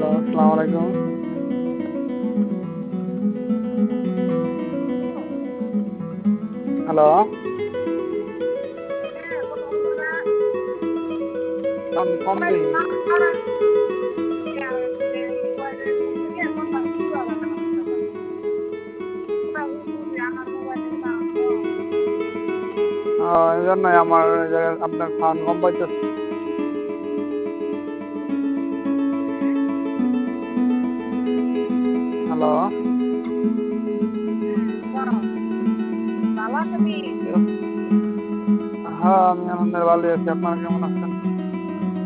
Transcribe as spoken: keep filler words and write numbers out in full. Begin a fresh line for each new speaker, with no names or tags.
Hello, আসসালামু আলাইকুম। Hello, sound কম দেই। ও এজন্যই আমার ওই জায়গায় আপনার সাউন্ড কম পাইতেছে। হ্যালো, হ্যাঁ, আমি আলহামদুলিল্লাহ ভালোই আছি। আপনারা কেমন আছেন?